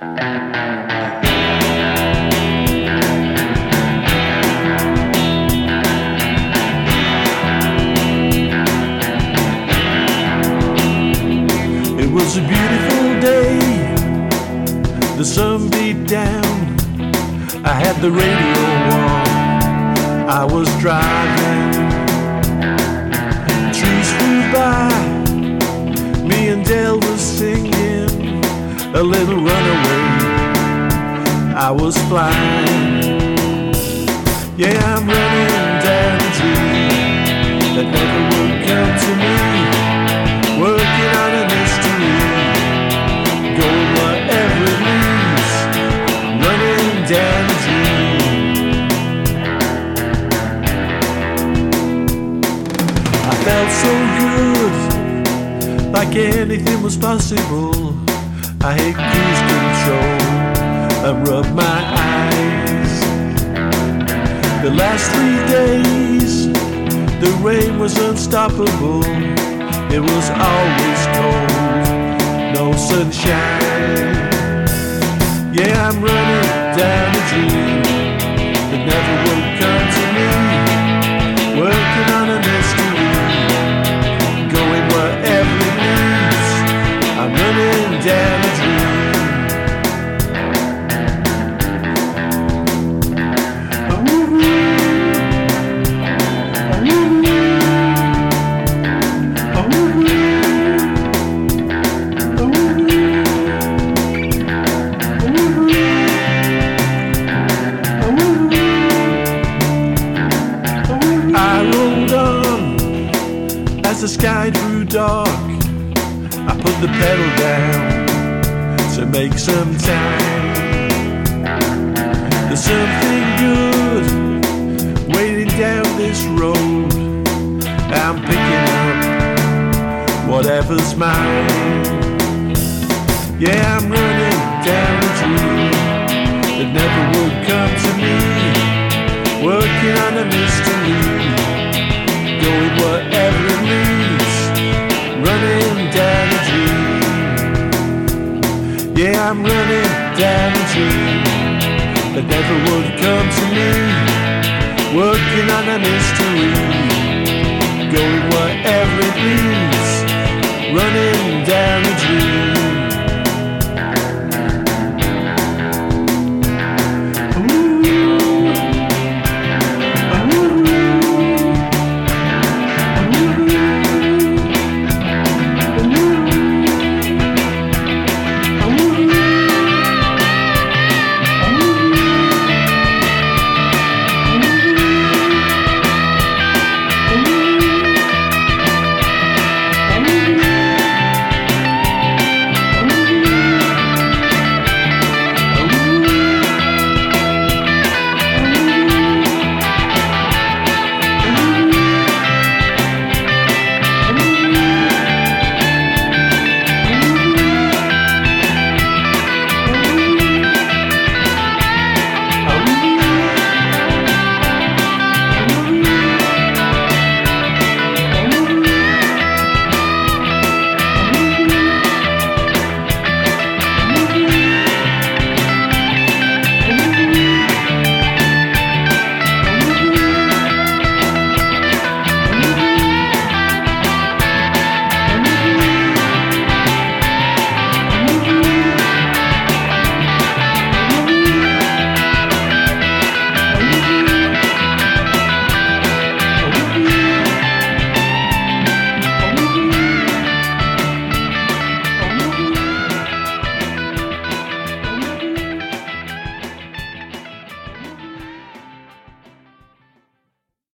It was a beautiful day, the sun beat down. I had the radio on, I was driving. Trees flew by, me and Dale was singing a little runaway. I was flying, yeah, I'm running down a dream that never would come to me. Working on a mystery, going wherever it leads, running down a dream. I felt so good, like anything was possible. I hit cruise control and rubbed my eyes. The last 3 days, the rain was unstoppable. It was always cold, no sunshine. Yeah, I'm running down a dream that never will come to me. Working on a mystery, going wherever it leads. I'm running down a dream. As the sky grew dark, I put the pedal down to make some time. There's something good waiting down this road. I'm picking up whatever's mine. Yeah, I'm running down a dream that never would come to me. Working on a mystery, going wherever it leads, running down a dream. Yeah, I'm running down a dream that never would come to me. Working on a mystery, going wherever it leads, running down a dream.